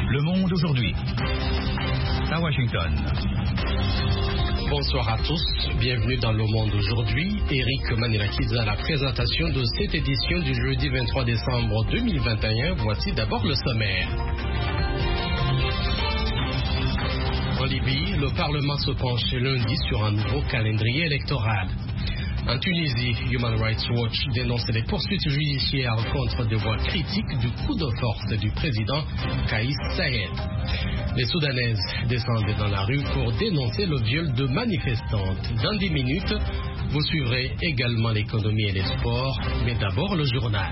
Le Monde aujourd'hui. À Washington. Bonsoir à tous, bienvenue dans Le Monde aujourd'hui. Eric Manilakiza à la présentation de cette édition du jeudi 23 décembre 2021. Voici d'abord le sommaire. En Libye, le Parlement se penche lundi sur un nouveau calendrier électoral. En Tunisie, Human Rights Watch dénonce les poursuites judiciaires contre des voix critiques du coup de force du président Kais Saied. Les Soudanaises descendent dans la rue pour dénoncer le viol de manifestantes. Dans 10 minutes, vous suivrez également l'économie et les sports, mais d'abord le journal.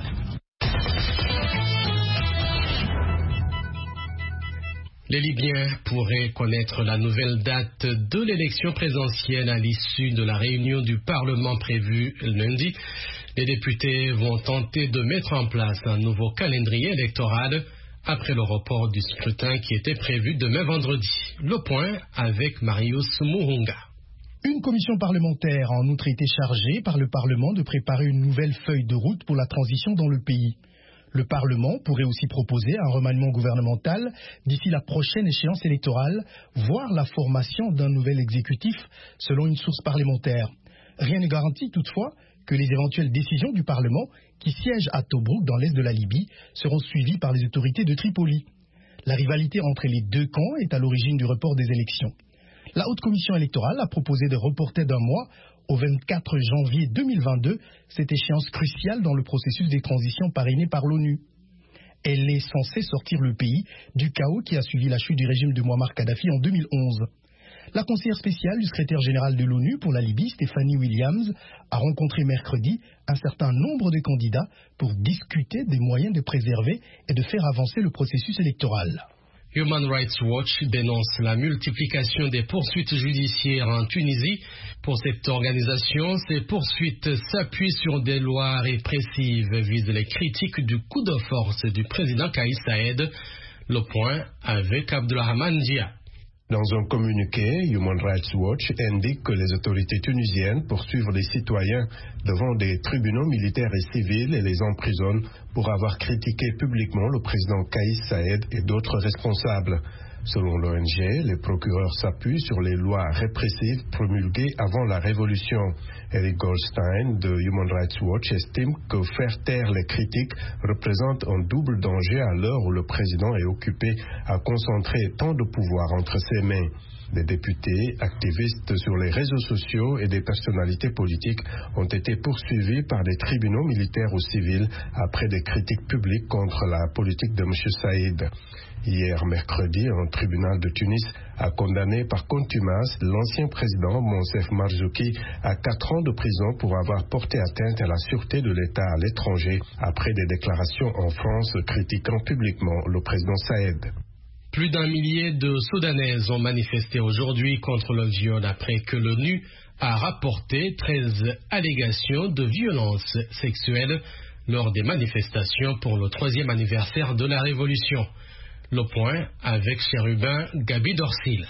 Les Libyens pourraient connaître la nouvelle date de l'élection présidentielle à l'issue de la réunion du Parlement prévue lundi. Les députés vont tenter de mettre en place un nouveau calendrier électoral après le report du scrutin qui était prévu demain vendredi. Le point avec Marius Muhunga. Une commission parlementaire a en outre été chargée par le Parlement de préparer une nouvelle feuille de route pour la transition dans le pays. Le Parlement pourrait aussi proposer un remaniement gouvernemental d'ici la prochaine échéance électorale, voire la formation d'un nouvel exécutif, selon une source parlementaire. Rien ne garantit toutefois que les éventuelles décisions du Parlement, qui siège à Tobrouk dans l'est de la Libye, seront suivies par les autorités de Tripoli. La rivalité entre les deux camps est à l'origine du report des élections. La Haute Commission électorale a proposé de reporter d'un mois au 24 janvier 2022, cette échéance cruciale dans le processus des transitions parrainées par l'ONU. Elle est censée sortir le pays du chaos qui a suivi la chute du régime de Muammar Kadhafi en 2011. La conseillère spéciale du secrétaire général de l'ONU pour la Libye, Stephanie Williams, a rencontré mercredi un certain nombre de candidats pour discuter des moyens de préserver et de faire avancer le processus électoral. Human Rights Watch dénonce la multiplication des poursuites judiciaires en Tunisie. Pour cette organisation, ces poursuites s'appuient sur des lois répressives, visent les critiques du coup de force du président Kais Saied. Le point avec Abdelrahman Dia. Dans un communiqué, Human Rights Watch indique que les autorités tunisiennes poursuivent les citoyens devant des tribunaux militaires et civils et les emprisonnent pour avoir critiqué publiquement le président Kais Saied et d'autres responsables. Selon l'ONG, les procureurs s'appuient sur les lois répressives promulguées avant la révolution. Eric Goldstein de Human Rights Watch estime que faire taire les critiques représente un double danger à l'heure où le président est occupé à concentrer tant de pouvoir entre ses mains. Des députés, activistes sur les réseaux sociaux et des personnalités politiques ont été poursuivis par des tribunaux militaires ou civils après des critiques publiques contre la politique de M. Saïd. Hier mercredi, un tribunal de Tunis a condamné par contumace l'ancien président Monsef Marzouki à 4 ans de prison pour avoir porté atteinte à la sûreté de l'État à l'étranger après des déclarations en France critiquant publiquement le président Saïd. Plus d'1 millier de Soudanaises ont manifesté aujourd'hui contre le viol après que l'ONU a rapporté 13 allégations de violences sexuelles lors des manifestations pour le 3e anniversaire de la Révolution. Le point avec Chérubin Gabi Dorsil.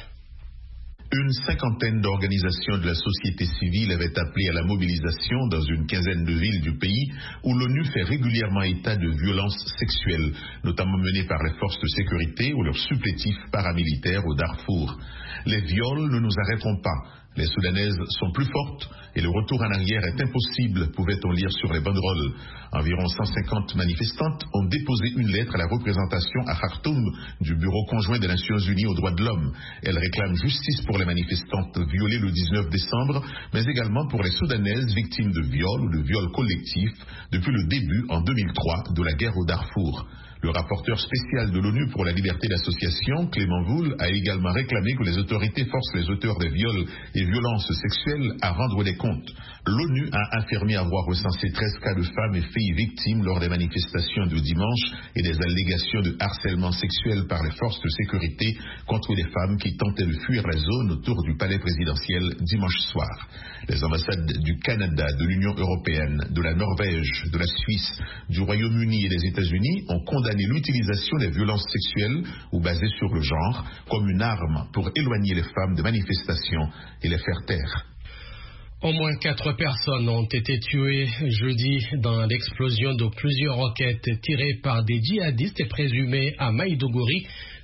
Une 50aine d'organisations de la société civile avaient appelé à la mobilisation dans une quinzaine de villes du pays où l'ONU fait régulièrement état de violences sexuelles, notamment menées par les forces de sécurité ou leurs supplétifs paramilitaires au Darfour. Les viols ne nous arrêteront pas. Les Soudanaises sont plus fortes et le retour en arrière est impossible, pouvait-on lire sur les banderoles. Environ 150 manifestantes ont déposé une lettre à la représentation à Khartoum du Bureau conjoint des Nations Unies aux droits de l'homme. Elles réclament justice pour les manifestantes violées le 19 décembre, mais également pour les Soudanaises victimes de viols ou de viols collectifs depuis le début, en 2003, de la guerre au Darfour. Le rapporteur spécial de l'ONU pour la liberté d'association, Clément Goul, a également réclamé que les autorités forcent les auteurs des viols et violences sexuelles à rendre des comptes. L'ONU a affirmé avoir recensé 13 cas de femmes et filles victimes lors des manifestations de dimanche et des allégations de harcèlement sexuel par les forces de sécurité contre des femmes qui tentaient de fuir la zone autour du palais présidentiel dimanche soir. Les ambassades du Canada, de l'Union européenne, de la Norvège, de la Suisse, du Royaume-Uni et des États-Unis ont condamné l'utilisation des violences sexuelles ou basées sur le genre comme une arme pour éloigner les femmes de manifestations et les faire taire. Au moins 4 personnes ont été tuées jeudi dans l'explosion de plusieurs roquettes tirées par des djihadistes présumés à Maïdougouri,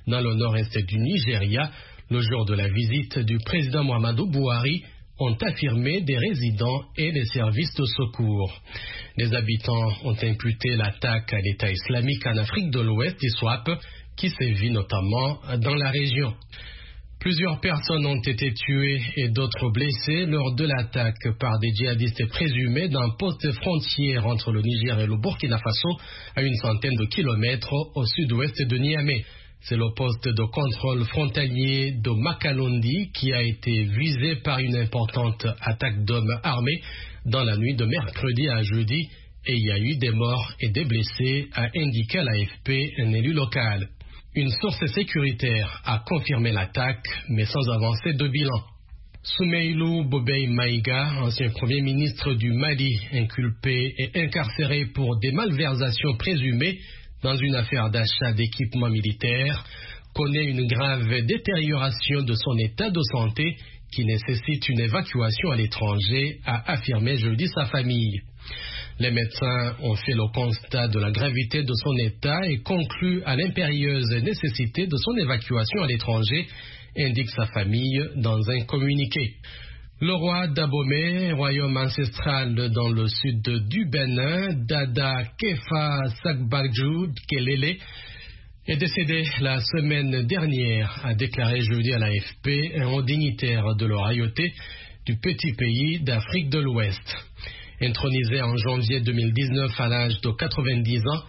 dans le nord-est du Nigeria, le jour de la visite du président Muhammadu Buhari, ont affirmé des résidents et des services de secours. Les habitants ont imputé l'attaque à l'État islamique en Afrique de l'Ouest, ISWAP, qui sévit notamment dans la région. Plusieurs personnes ont été tuées et d'autres blessées lors de l'attaque par des djihadistes présumés d'un poste frontière entre le Niger et le Burkina Faso à une centaine de kilomètres au sud-ouest de Niamey. C'est le poste de contrôle frontalier de Makalondi qui a été visé par une importante attaque d'hommes armés dans la nuit de mercredi à jeudi et il y a eu des morts et des blessés, a indiqué à l'AFP un élu local. Une source sécuritaire a confirmé l'attaque, mais sans avancer de bilan. Soumeilou Bobey Maïga, ancien premier ministre du Mali, inculpé et incarcéré pour des malversations présumées dans une affaire d'achat d'équipements militaires, connaît une grave détérioration de son état de santé qui nécessite une évacuation à l'étranger, a affirmé jeudi sa famille. Les médecins ont fait le constat de la gravité de son état et concluent à l'impérieuse nécessité de son évacuation à l'étranger, indique sa famille dans un communiqué. Le roi d'Abomey, royaume ancestral dans le sud du Bénin, Dada Kefa Sagbadjou Kelele, est décédé la semaine dernière, a déclaré jeudi à l'AFP un haut dignitaire de la royauté du petit pays d'Afrique de l'Ouest. Intronisé en janvier 2019 à l'âge de 90 ans,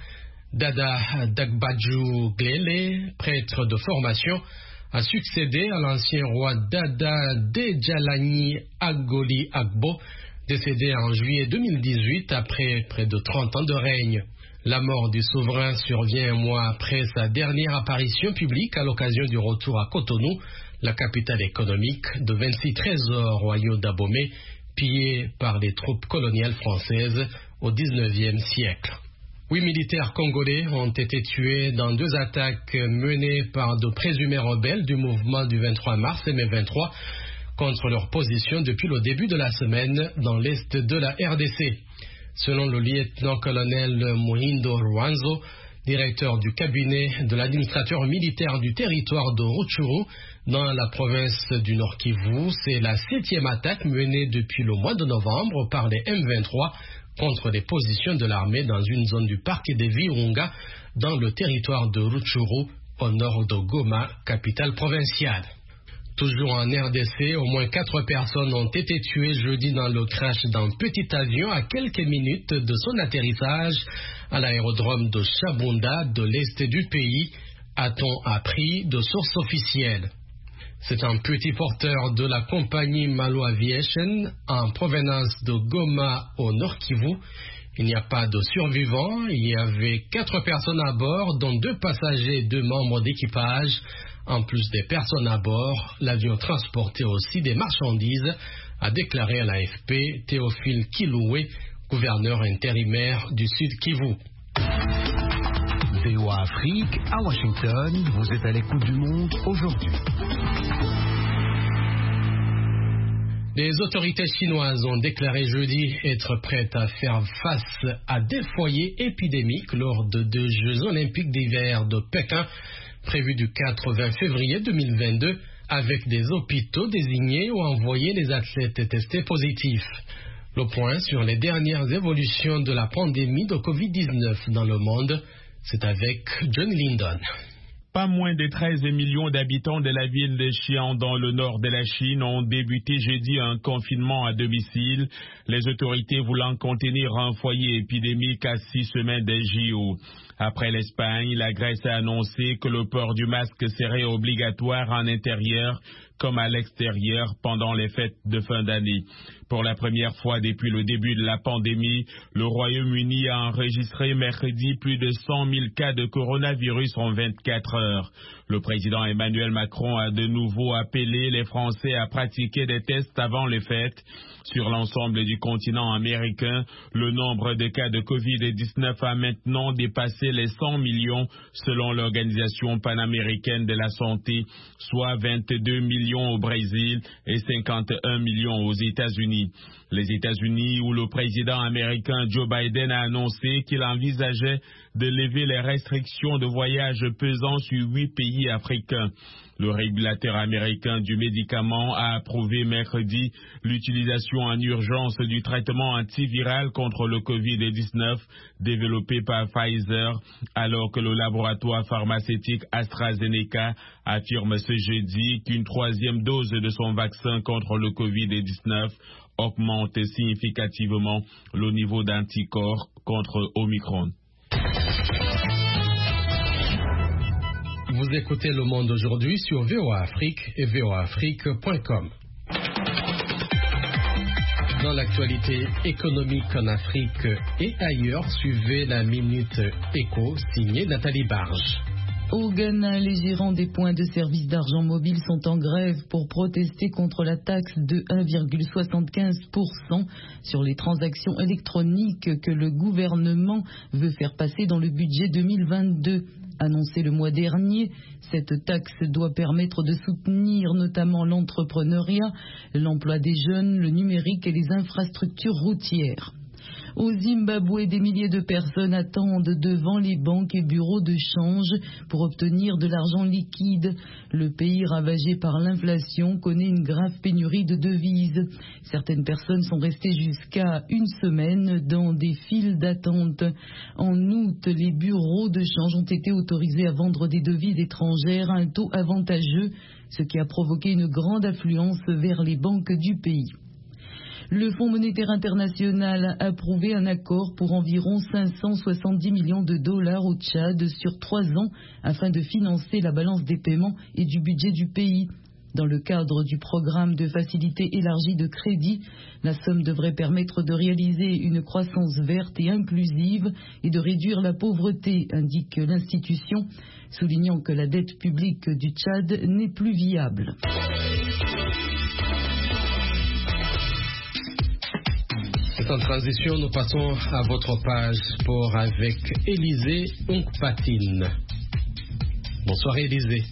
Dada Dagbadjou Glele, prêtre de formation, a succédé à l'ancien roi Dada Dejalani Agoli Agbo, décédé en juillet 2018 après près de 30 ans de règne. La mort du souverain survient un mois après sa dernière apparition publique à l'occasion du retour à Cotonou, la capitale économique de 26 trésors royaux d'Abomey, pillés par les troupes coloniales françaises au XIXe siècle. 8 militaires congolais ont été tués dans 2 attaques menées par de présumés rebelles du mouvement du 23 mars et mai 23 contre leur position depuis le début de la semaine dans l'est de la RDC. Selon le lieutenant-colonel Muhindo Rwanzo, directeur du cabinet de l'administrateur militaire du territoire de Rutshuru, dans la province du Nord Kivu, c'est la 7e attaque menée depuis le mois de novembre par les M23 contre les positions de l'armée dans une zone du parc des Virunga, dans le territoire de Rutshuru, au nord de Goma, capitale provinciale. Toujours en RDC, au moins 4 personnes ont été tuées jeudi dans le crash d'un petit avion à quelques minutes de son atterrissage à l'aérodrome de Chabunda de l'est du pays, a-t-on appris de sources officielles. C'est un petit porteur de la compagnie Malo Aviation en provenance de Goma au Nord Kivu. Il n'y a pas de survivants. Il y avait 4 personnes à bord, dont 2 passagers et 2 membres d'équipage. En plus des personnes à bord, l'avion transportait aussi des marchandises, a déclaré à l'AFP Théophile Kiloué, gouverneur intérimaire du Sud Kivu. VOA Afrique, à Washington, vous êtes à l'écoute du monde aujourd'hui. Les autorités chinoises ont déclaré jeudi être prêtes à faire face à des foyers épidémiques lors de 2 Jeux olympiques d'hiver de Pékin, prévus du 4 au 20 février 2022, avec des hôpitaux désignés où envoyer les athlètes testés positifs. Le point sur les dernières évolutions de la pandémie de Covid-19 dans le monde, c'est avec John Lindon. Pas moins de 13 millions d'habitants de la ville de Xi'an dans le nord de la Chine ont débuté jeudi un confinement à domicile, les autorités voulant contenir un foyer épidémique à 6 semaines des JO. Après l'Espagne, la Grèce a annoncé que le port du masque serait obligatoire en intérieur comme à l'extérieur pendant les fêtes de fin d'année. Pour la première fois depuis le début de la pandémie, le Royaume-Uni a enregistré mercredi plus de 100 000 cas de coronavirus en 24 heures. Le président Emmanuel Macron a de nouveau appelé les Français à pratiquer des tests avant les fêtes. Sur l'ensemble du continent américain, le nombre de cas de Covid-19 a maintenant dépassé les 100 millions selon l'Organisation panaméricaine de la santé, soit 22 millions au Brésil et 51 millions aux États-Unis. Les États-Unis, où le président américain Joe Biden a annoncé qu'il envisageait de lever les restrictions de voyage pesant sur 8 pays africains. Le régulateur américain du médicament a approuvé mercredi l'utilisation en urgence du traitement antiviral contre le Covid-19 développé par Pfizer, alors que le laboratoire pharmaceutique AstraZeneca affirme ce jeudi qu'une 3e dose de son vaccin contre le Covid-19 augmente significativement le niveau d'anticorps contre Omicron. Vous écoutez Le Monde aujourd'hui sur VOA Afrique et voaafrique.com. Dans l'actualité économique en Afrique et ailleurs, suivez la Minute Éco signée Nathalie Barge. Au Ghana, les gérants des points de service d'argent mobile sont en grève pour protester contre la taxe de 1,75% sur les transactions électroniques que le gouvernement veut faire passer dans le budget 2022. Annoncée le mois dernier, cette taxe doit permettre de soutenir notamment l'entrepreneuriat, l'emploi des jeunes, le numérique et les infrastructures routières. Au Zimbabwe, des milliers de personnes attendent devant les banques et bureaux de change pour obtenir de l'argent liquide. Le pays ravagé par l'inflation connaît une grave pénurie de devises. Certaines personnes sont restées jusqu'à une semaine dans des files d'attente. En août, les bureaux de change ont été autorisés à vendre des devises étrangères à un taux avantageux, ce qui a provoqué une grande affluence vers les banques du pays. Le Fonds monétaire international a approuvé un accord pour environ 570 millions de dollars au Tchad sur 3 ans afin de financer la balance des paiements et du budget du pays. Dans le cadre du programme de facilité élargie de crédit, la somme devrait permettre de réaliser une croissance verte et inclusive et de réduire la pauvreté, indique l'institution, soulignant que la dette publique du Tchad n'est plus viable. En transition, nous passons à votre page sport avec Élisée Onkpatine. Bonsoir Élisée.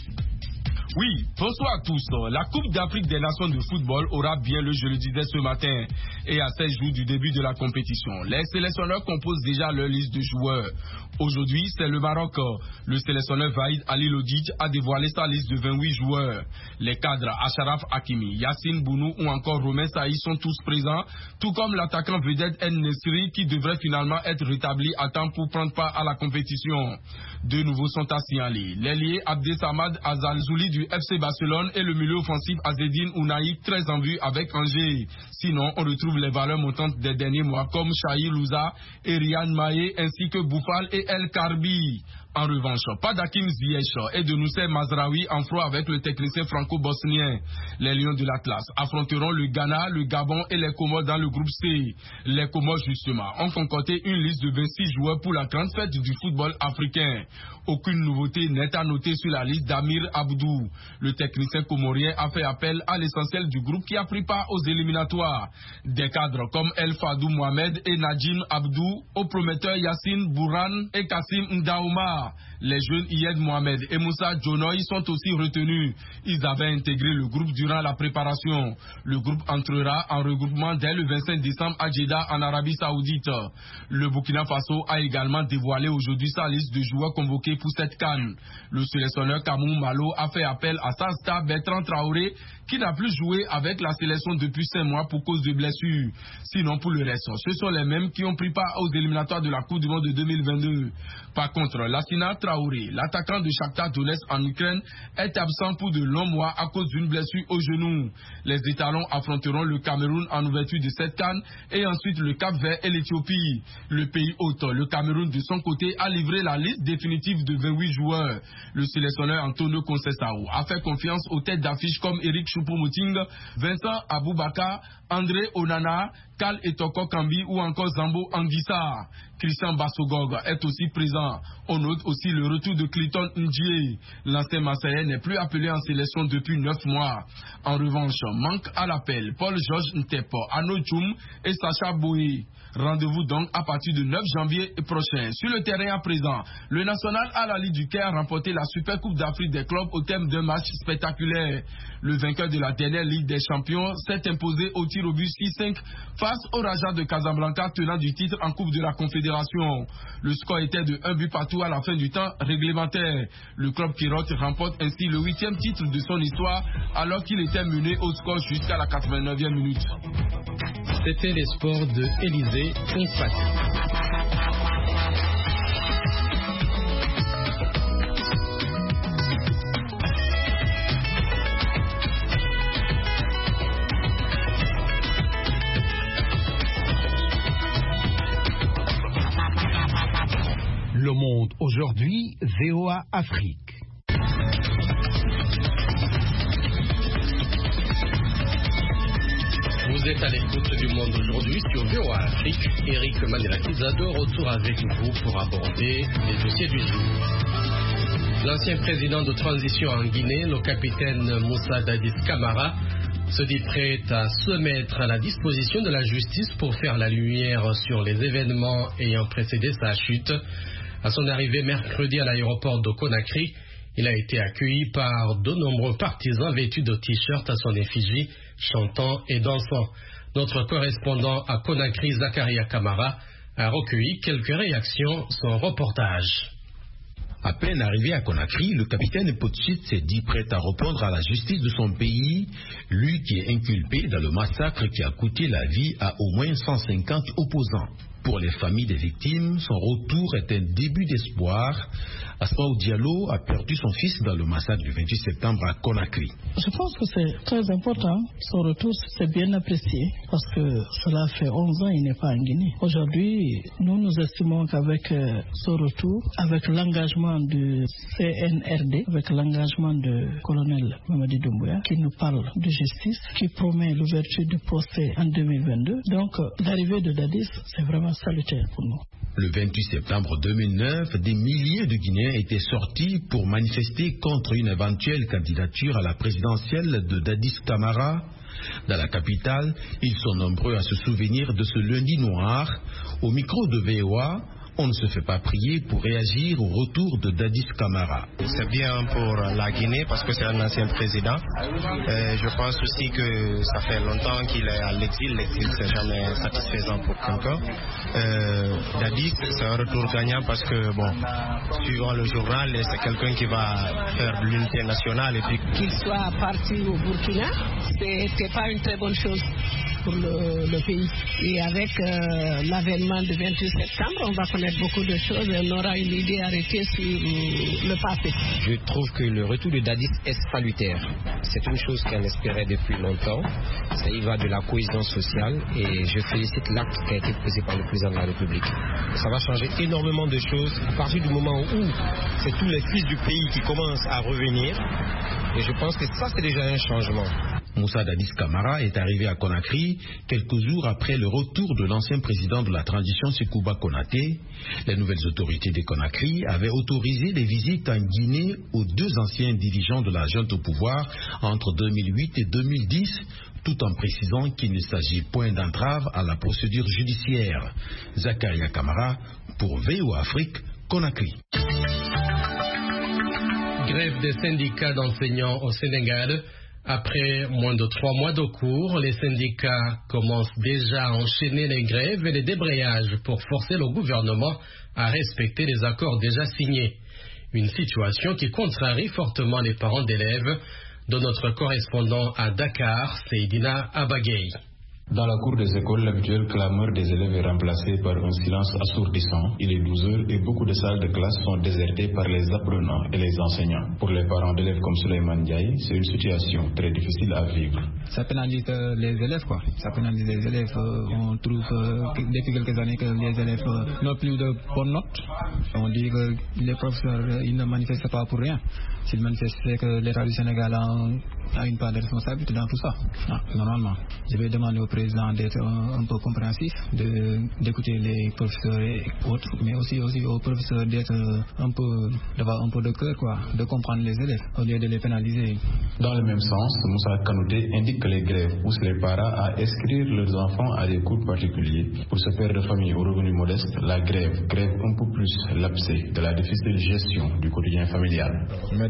Oui, bonsoir à tous. La Coupe d'Afrique des Nations de football aura bien lieu, je le disais ce matin, et à 16 jours du début de la compétition. Les sélectionneurs composent déjà leur liste de joueurs. Aujourd'hui, c'est le Maroc. Le sélectionneur Vaïd Ali Lodj a dévoilé sa liste de 28 joueurs. Les cadres Acharaf Hakimi, Yassine Bounou ou encore Romain Saïd sont tous présents, tout comme l'attaquant vedette El Nesri qui devrait finalement être rétabli à temps pour prendre part à la compétition. Deux nouveaux sont à signaler. L'ailier Abdesamad Azalzouli du FC Barcelone et le milieu offensif Azedine Ounaï très en vue avec Angers. Sinon, on retrouve les valeurs montantes des derniers mois comme Shahir Louza et Ryan Maé ainsi que Boufal et El Karbi. En revanche, pas d'Hakim Ziyech et de Nousser Mazraoui en froid avec le technicien franco-bosnien. Les Lions de l'Atlas affronteront le Ghana, le Gabon et les Comores dans le groupe C. Les Comores, justement, ont concocté une liste de 26 joueurs pour la grande fête du football africain. Aucune nouveauté n'est à noter sur la liste d'Amir Abdou. Le technicien comorien a fait appel à l'essentiel du groupe qui a pris part aux éliminatoires. Des cadres comme El Fadou Mohamed et Najim Abdou, aux prometteurs Yassine Bourhan et Kassim Ndaouma. Les jeunes Iyed Mohamed et Moussa Djonoy sont aussi retenus. Ils avaient intégré le groupe durant la préparation. Le groupe entrera en regroupement dès le 25 décembre à Jeddah en Arabie Saoudite. Le Burkina Faso a également dévoilé aujourd'hui sa liste de joueurs convoqués pour cette CAN. Le sélectionneur Kamou Malo a fait appel à sa star Bertrand Traoré qui n'a plus joué avec la sélection depuis 5 mois pour cause de blessures. Sinon pour le reste, ce sont les mêmes qui ont pris part aux éliminatoires de la Coupe du Monde de 2022. Par contre, Lassina Traoré, l'attaquant de Shakhtar Donetsk en Ukraine, est absent pour de longs mois à cause d'une blessure au genou. Les étalons affronteront le Cameroun en ouverture de cette CAN et ensuite le Cap-Vert et l'Éthiopie. Le pays hôte, le Cameroun de son côté, a livré la liste définitive de 28 joueurs. Le sélectionneur Antonio Conceição a fait confiance aux têtes d'affiche comme Eric Choupo-Moting, Vincent Aboubakar, André Onana, Kal Etoko Kambi ou encore Zambo Anguissa. Christian Bassogog est aussi présent. On note aussi le retour de Clayton Ndiaye. L'ancien Marseillais n'est plus appelé en sélection depuis 9 mois. En revanche, manque à l'appel Paul-Georges Ntepo, Arnaud Djoum et Sacha Boé. Rendez-vous donc à partir du 9 janvier prochain. Sur le terrain à présent, le National Al-Ahly du Caire a remporté la Super Coupe d'Afrique des clubs au terme d'un match spectaculaire. Le vainqueur de la dernière Ligue des Champions s'est imposé au tir au but 6-5 face au Raja de Casablanca, tenant du titre en Coupe de la Confédération. Le score était de 1 but partout à la fin du temps réglementaire. Le club Kirote remporte ainsi le 8e titre de son histoire alors qu'il était mené au score jusqu'à la 89e minute. C'était les sports de Élysée Confati. Le Monde aujourd'hui, VOA Afrique. Vous êtes à l'écoute du Monde aujourd'hui sur VOA Afrique. Eric Manelakizado retour avec vous pour aborder les dossiers du jour. L'ancien président de transition en Guinée, le capitaine Moussa Dadis Camara, se dit prêt à se mettre à la disposition de la justice pour faire la lumière sur les événements ayant précédé sa chute. À son arrivée mercredi à l'aéroport de Conakry, il a été accueilli par de nombreux partisans vêtus de t-shirts à son effigie, chantant et dansant. Notre correspondant à Conakry, Zakaria Kamara, a recueilli quelques réactions, son reportage. À peine arrivé à Conakry, le capitaine Potchit s'est dit prêt à répondre à la justice de son pays, lui qui est inculpé dans le massacre qui a coûté la vie à au moins 150 opposants. Pour les familles des victimes, son retour est un début d'espoir. Asmaou Diallo a perdu son fils dans le massacre du 28 septembre à Conakry. Je pense que c'est très important. Son retour, c'est bien apprécié parce que cela fait 11 ans, il n'est pas en Guinée. Aujourd'hui, nous estimons qu'avec son retour, avec l'engagement du CNRD, avec l'engagement du colonel Mamadi Doumbouya, qui nous parle de justice, qui promet l'ouverture du procès en 2022. Donc, l'arrivée de Dadis, c'est vraiment salutaire pour nous. Le 28 septembre 2009, des milliers de Guinéens étaient sortis pour manifester contre une éventuelle candidature à la présidentielle de Dadis Camara. Dans la capitale, ils sont nombreux à se souvenir de ce lundi noir. Au micro de VOA, on ne se fait pas prier pour réagir au retour de Dadis Camara. C'est bien pour la Guinée parce que c'est un ancien président. Je pense aussi que ça fait longtemps qu'il est à l'exil. L'exil, c'est jamais satisfaisant pour quelqu'un. Dadis, c'est un retour gagnant parce que, bon, suivant le journal, c'est quelqu'un qui va faire l'unité nationale. Et puis... Qu'il soit parti au Burkina, c'était pas une très bonne chose pour le pays. Et avec l'avènement du 28 septembre, on va connaître beaucoup de choses et on aura une idée arrêtée sur le passé. Je trouve que le retour de Dadis est salutaire. C'est une chose qu'on espérait depuis longtemps. Ça y va de la cohésion sociale et je félicite l'acte qui a été posé par le président de la République. Ça va changer énormément de choses à partir du moment où c'est tous les fils du pays qui commencent à revenir. Et je pense que ça, c'est déjà un changement. Moussa Dadis Camara est arrivé à Conakry quelques jours après le retour de l'ancien président de la transition Sekouba Konaté. Les nouvelles autorités de Conakry avaient autorisé des visites en Guinée aux deux anciens dirigeants de la junte au pouvoir entre 2008 et 2010, tout en précisant qu'il ne s'agit point d'entrave à la procédure judiciaire. Zakaria Kamara pour VOA Afrique, Conakry. Grève des syndicats d'enseignants au Sénégal. Après moins de 3 mois de cours, les syndicats commencent déjà à enchaîner les grèves et les débrayages pour forcer le gouvernement à respecter les accords déjà signés. Une situation qui contrarie fortement les parents d'élèves. De notre correspondant à Dakar, Seydina Abagay. Dans la cour des écoles, l'habituelle clameur des élèves est remplacée par un silence assourdissant. Il est 12 heures et beaucoup de salles de classe sont désertées par les apprenants et les enseignants. Pour les parents d'élèves comme Souleymane Ndiaye, c'est une situation très difficile à vivre. Ça pénalise les élèves, quoi. Ça pénalise les élèves. On trouve depuis quelques années que les élèves n'ont plus de bonnes notes. On dit que les professeurs ils ne manifestent pas pour rien. S'ils manifestent, c'est que l'État du Sénégal a a une part de responsabilité dans tout ça. Normalement, je vais demander au président d'être un peu compréhensif, d'écouter les professeurs et autres, mais aussi aux professeurs d'avoir un peu de cœur, de comprendre les élèves au lieu de les pénaliser. Dans le même sens, Moussa Kanouté indique que les grèves poussent les parents à inscrire leurs enfants à des cours particuliers. Pour ce père de famille aux revenus modestes, la grève crève un peu plus l'abcès de la difficile gestion du quotidien familial.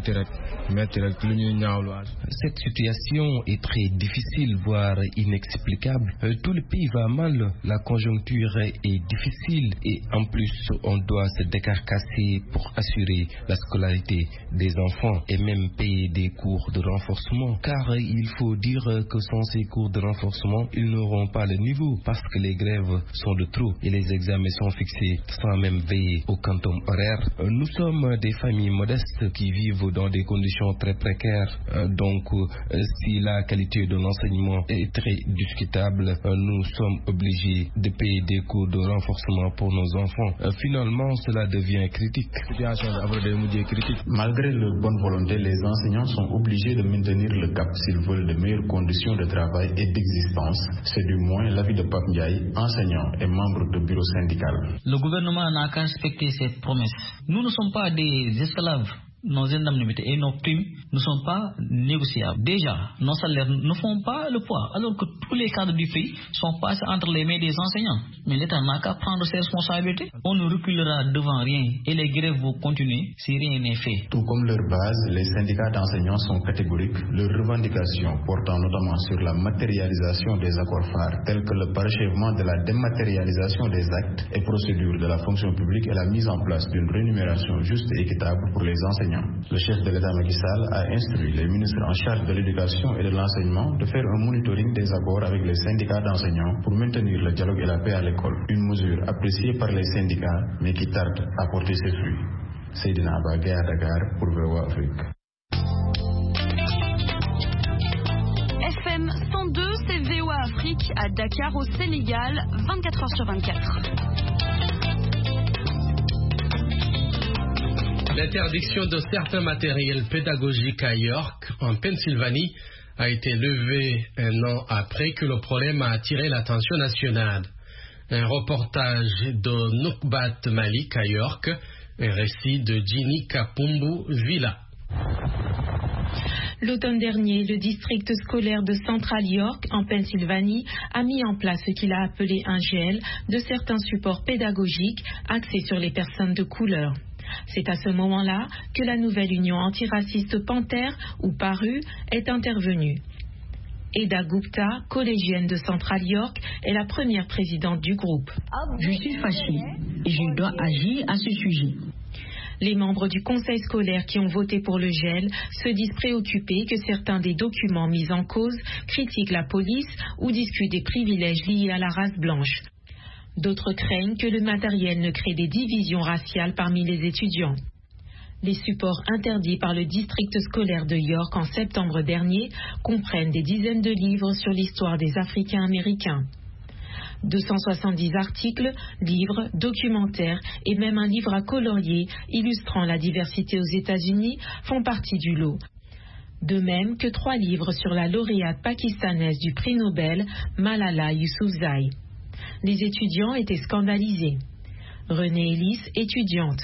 Cette situation est très difficile, voire inexplicable. Tout le pays va mal, la conjoncture est difficile et en plus on doit se décarcasser pour assurer la scolarité des enfants et même payer des cours de renforcement. Car il faut dire que sans ces cours de renforcement, ils n'auront pas le niveau parce que les grèves sont de trop et les examens sont fixés sans même veiller au quantum horaire. Nous sommes des familles modestes qui vivent dans des conditions très précaires. Donc, si la qualité de l'enseignement est très discutable, nous sommes obligés de payer des cours de renforcement pour nos enfants. Finalement, cela devient critique. Malgré leur bonne volonté, les enseignants sont obligés de maintenir le cap s'ils veulent de meilleures conditions de travail et d'existence. C'est du moins l'avis de Pape Ndiaye, enseignant et membre du bureau syndical. Le gouvernement n'a qu'à respecter ses promesses. Nous ne sommes pas des esclaves. Nos indemnités et nos primes ne sont pas négociables. Déjà, nos salaires ne font pas le poids, alors que tous les cadres du pays sont passés entre les mains des enseignants. Mais l'État n'a qu'à prendre ses responsabilités. On ne reculera devant rien et les grèves vont continuer si rien n'est fait. Tout comme leur base, les syndicats d'enseignants sont catégoriques. Leurs revendications portant notamment sur la matérialisation des accords phares, tels que le parachèvement de la dématérialisation des actes et procédures de la fonction publique et la mise en place d'une rémunération juste et équitable pour les enseignants. Le chef de l'État Macky Sall a instruit les ministres en charge de l'éducation et de l'enseignement de faire un monitoring des accords avec les syndicats d'enseignants pour maintenir le dialogue et la paix à l'école. Une mesure appréciée par les syndicats mais qui tarde à porter ses fruits. Seydina Abba, Gare Dakar pour VOA Afrique. FM 102, c'est VOA Afrique à Dakar au Sénégal, 24h/24. L'interdiction de certains matériels pédagogiques à York, en Pennsylvanie, a été levée un an après que le problème a attiré l'attention nationale. Un reportage de Nukbat Malik à York, un récit de Ginny Kapumbu Villa. L'automne dernier, le district scolaire de Central York, en Pennsylvanie, a mis en place ce qu'il a appelé un gel de certains supports pédagogiques axés sur les personnes de couleur. C'est à ce moment-là que la nouvelle union antiraciste Panthère, ou PARU, est intervenue. Eda Gupta, collégienne de Central York, est la première présidente du groupe. Je suis fâchée et je dois agir à ce sujet. Les membres du conseil scolaire qui ont voté pour le gel se disent préoccupés que certains des documents mis en cause critiquent la police ou discutent des privilèges liés à la race blanche. D'autres craignent que le matériel ne crée des divisions raciales parmi les étudiants. Les supports interdits par le district scolaire de York en septembre dernier comprennent des dizaines de livres sur l'histoire des Africains américains. 270 articles, livres, documentaires et même un livre à colorier illustrant la diversité aux États-Unis font partie du lot. De même que 3 livres sur la lauréate pakistanaise du prix Nobel, Malala Yousafzai. Les étudiants étaient scandalisés. Renée Ellis, étudiante.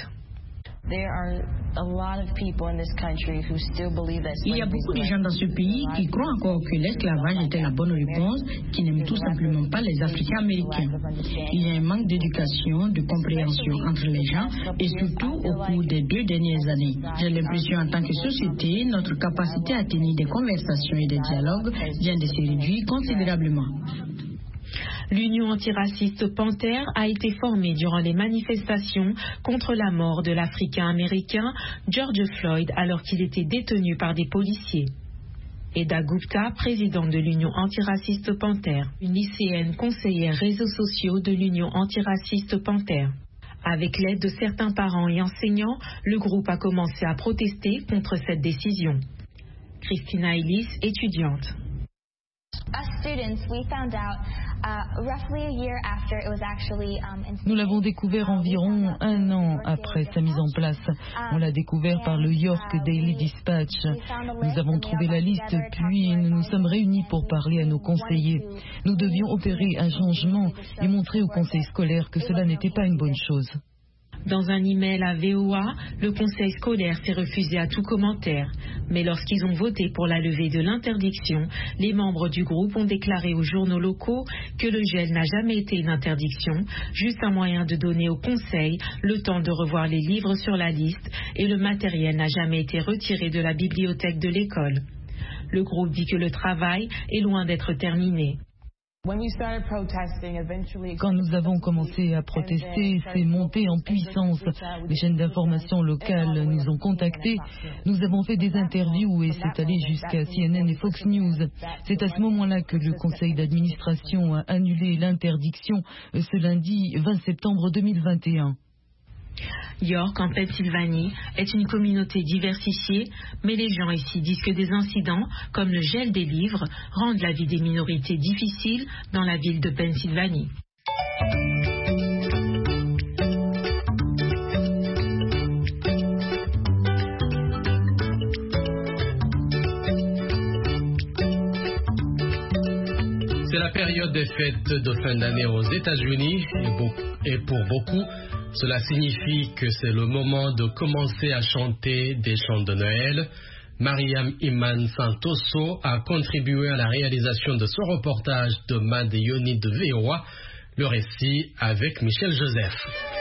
Il y a beaucoup de gens dans ce pays qui croient encore que l'esclavage était la bonne réponse, qui n'aiment tout simplement pas les Africains américains. Il y a un manque d'éducation, de compréhension entre les gens et surtout au cours des 2 dernières années. J'ai l'impression en tant que société, notre capacité à tenir des conversations et des dialogues vient de se réduire considérablement. L'Union antiraciste Panthère a été formée durant les manifestations contre la mort de l'Africain-américain George Floyd alors qu'il était détenu par des policiers. Eda Gupta, présidente de l'Union antiraciste Panthère, une lycéenne conseillère réseaux sociaux de l'Union antiraciste Panthère. Avec l'aide de certains parents et enseignants, le groupe a commencé à protester contre cette décision. Christina Ellis, étudiante. Nous l'avons découvert environ 1 an après sa mise en place. On l'a découvert par le York Daily Dispatch. Nous avons trouvé la liste, puis nous nous sommes réunis pour parler à nos conseillers. Nous devions opérer un changement et montrer au conseil scolaire que cela n'était pas une bonne chose. Dans un email à VOA, le conseil scolaire s'est refusé à tout commentaire. Mais lorsqu'ils ont voté pour la levée de l'interdiction, les membres du groupe ont déclaré aux journaux locaux que le gel n'a jamais été une interdiction, juste un moyen de donner au conseil le temps de revoir les livres sur la liste et le matériel n'a jamais été retiré de la bibliothèque de l'école. Le groupe dit que le travail est loin d'être terminé. Quand nous avons commencé à protester, c'est monté en puissance. Les chaînes d'information locales nous ont contactés. Nous avons fait des interviews et c'est allé jusqu'à CNN et Fox News. C'est à ce moment-là que le conseil d'administration a annulé l'interdiction ce lundi 20 septembre 2021. York, en Pennsylvanie, est une communauté diversifiée, mais les gens ici disent que des incidents, comme le gel des livres, rendent la vie des minorités difficile dans la ville de Pennsylvanie. C'est la période des fêtes de fin d'année aux États-Unis et pour beaucoup, cela signifie que c'est le moment de commencer à chanter des chants de Noël. Mariam Iman Santoso a contribué à la réalisation de ce reportage de Mad Yoni de VOA. Le récit avec Michel Joseph.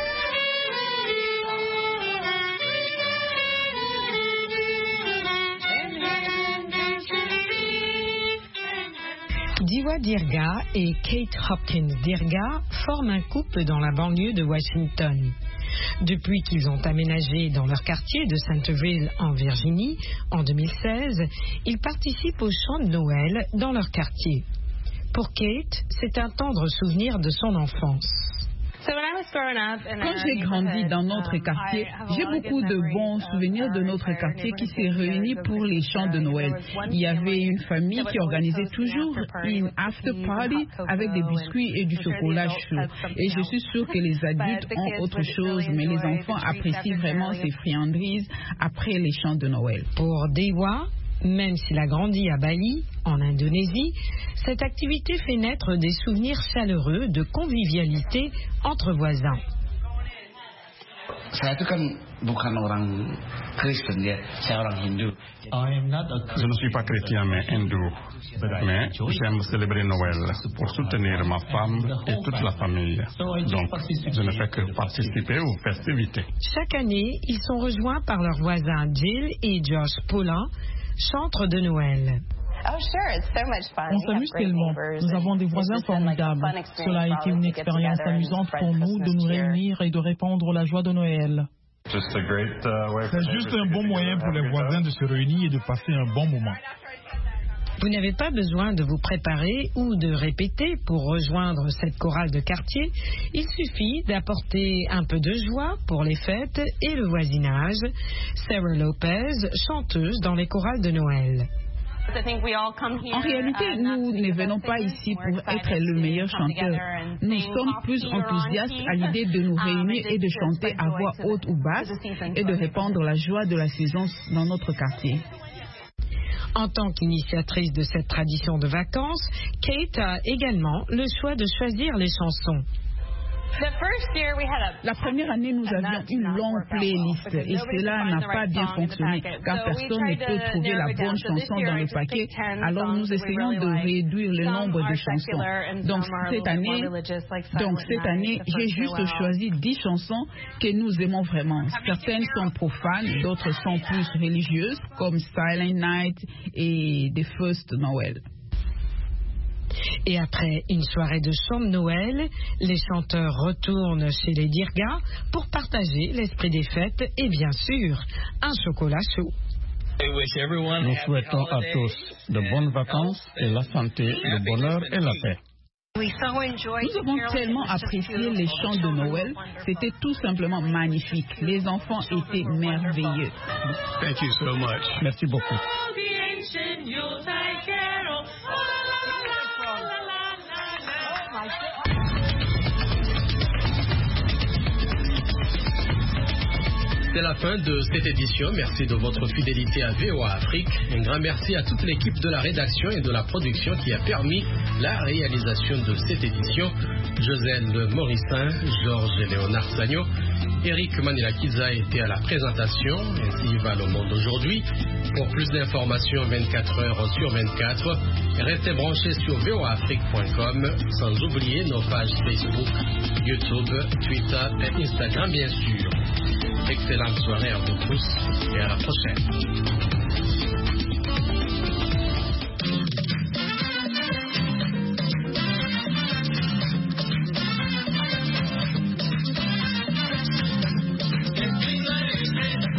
Diwa Dirga et Kate Hopkins Dirga forment un couple dans la banlieue de Washington. Depuis qu'ils ont aménagé dans leur quartier de Centerville en Virginie en 2016, ils participent au chant de Noël dans leur quartier. Pour Kate, c'est un tendre souvenir de son enfance. Quand j'ai grandi dans notre quartier, j'ai beaucoup de bons souvenirs de notre quartier qui s'est réuni pour les chants de Noël. Il y avait une famille qui organisait toujours une after party avec des biscuits et du chocolat chaud. Et je suis sûre que les adultes ont autre chose, mais les enfants apprécient vraiment ces friandises après les chants de Noël. Pour Dewa, même s'il a grandi à Bali, en Indonésie, cette activité fait naître des souvenirs chaleureux de convivialité entre voisins. Je ne suis pas chrétien mais hindou, mais j'aime célébrer Noël pour soutenir ma femme et toute la famille. Donc, je ne fais que participer aux festivités. Chaque année, ils sont rejoints par leurs voisins Jill et Josh Paulin, chantres de Noël. On s'amuse tellement. Nous avons des voisins formidables. Cela a été une expérience amusante pour nous de nous réunir et de répandre la joie de Noël. C'est juste un bon moyen pour les voisins de se réunir et de passer un bon moment. Vous n'avez pas besoin de vous préparer ou de répéter pour rejoindre cette chorale de quartier. Il suffit d'apporter un peu de joie pour les fêtes et le voisinage. Sarah Lopez, chanteuse dans les chorales de Noël. En réalité, nous ne venons pas ici pour être le meilleur chanteur. Nous sommes plus enthousiastes à l'idée de nous réunir et de chanter à voix haute ou basse et de répandre la joie de la saison dans notre quartier. En tant qu'initiatrice de cette tradition de vacances, Kate a également le choix de choisir les chansons. La première année, nous avions une longue playlist et cela n'a pas bien fonctionné car personne ne peut trouver la bonne chanson dans le paquet. Alors nous essayons de réduire le nombre de chansons. Donc cette année, j'ai juste choisi 10 chansons que nous aimons vraiment. Certaines sont profanes, d'autres sont plus religieuses comme Silent Night et The First Noël. Et après une soirée de chant de Noël, les chanteurs retournent chez les Dirga pour partager l'esprit des fêtes et bien sûr, un chocolat chaud. Nous souhaitons à tous de bonnes vacances et la santé, le bonheur et la paix. Nous avons tellement apprécié les chants de Noël, c'était tout simplement magnifique. Les enfants étaient merveilleux. Thank you so much. Merci beaucoup. C'est la fin de cette édition. Merci de votre fidélité à VOA Afrique. Un grand merci à toute l'équipe de la rédaction et de la production qui a permis la réalisation de cette édition. Joselle Morissin, Georges Léonard Sagno, Eric Manilakiza était à la présentation. Ainsi va le monde aujourd'hui. Pour plus d'informations 24 heures sur 24, restez branchés sur voaafrique.com, sans oublier nos pages Facebook, YouTube, Twitter et Instagram bien sûr. Excellente soirée à vous tous et à la prochaine.